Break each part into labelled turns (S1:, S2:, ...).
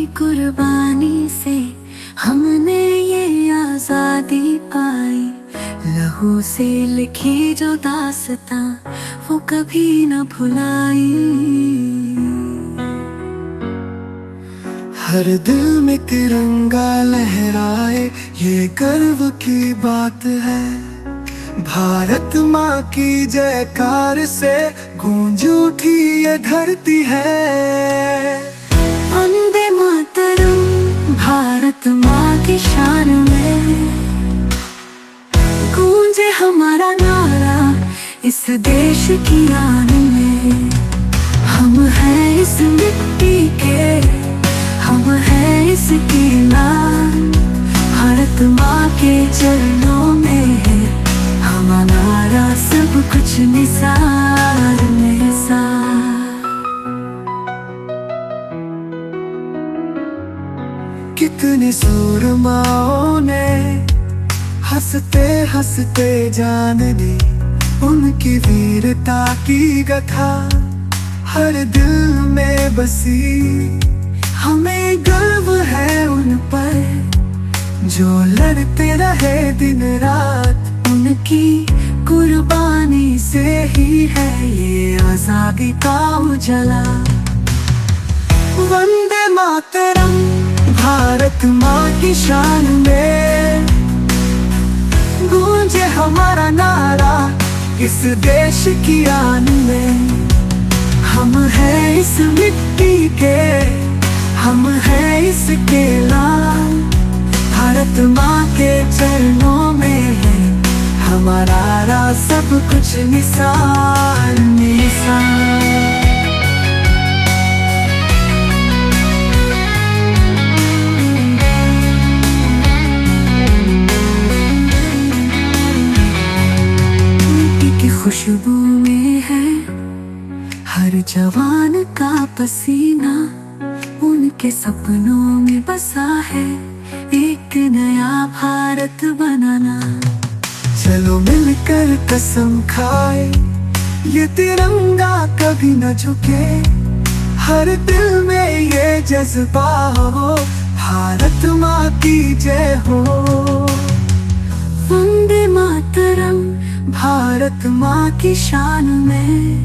S1: कुर्बानी से हमने ये आजादी पाई। लहू से लिखी जो दास्तां वो कभी न भुलाई।
S2: हर दिल में तिरंगा लहराए ये गर्व की बात है। भारत माँ की जयकार से गूंज उठी ये धरती है।
S1: वंदे मातरम भारत माँ की शान में गूंजे हमारा नारा इस देश की आन में। हम हैं इस मिट्टी के, हम हैं इसकी लान। भारत माँ के चरणों में है हमारा सब कुछ निसार निसार।
S2: कितने सूरमाओं ने हंसते हंसते जान दी। उनकी वीरता की गाथा हर दिल में बसी। हमें गर्व है उन पर जो लड़ते रहे दिन रात। उनकी कुर्बानी से ही है ये आजादी का उजाला। वंदे मातरम भारत माँ की शान में गूंजे हमारा नारा इस देश की आन में। हम हैं इस मिट्टी के, हम हैं इसके लाल। भारत माँ के चरणों में है हमारा सब कुछ निसार निसार। उनकी की खुशबू में है हर जवान का पसीना। उनके सपनों में बसा है एक नया भारत बनाना। चलो मिलकर कसम खाए ये तिरंगा कभी न झुके। हर दिल में ये जज्बा हो भारत माँ की जय हो।
S1: वंदे मातरम
S2: भारत माँ की शान में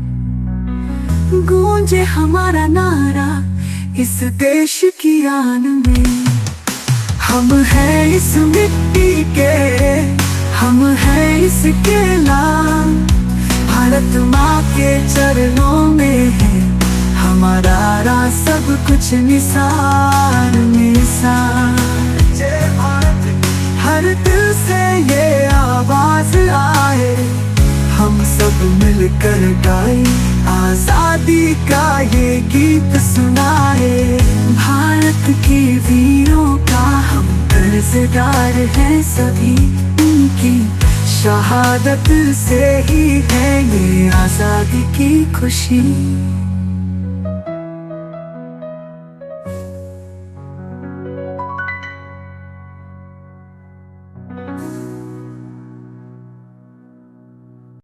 S1: गूंजे हमारा नारा
S2: इस देश की आन में। हम हैं इस मिट्टी के, हम हैं इसके लाल। भारत माँ के चरणों में है हमारा सब कुछ निसार निसार। जय भारत हर दिल से ये आवाज आए। हम सब मिलकर गाए आजादी का ये गीत सुनाए। भारत के वीरों का हम कर्जदार हैं सभी। उनकी शहादत से ही है ये आजादी की खुशी।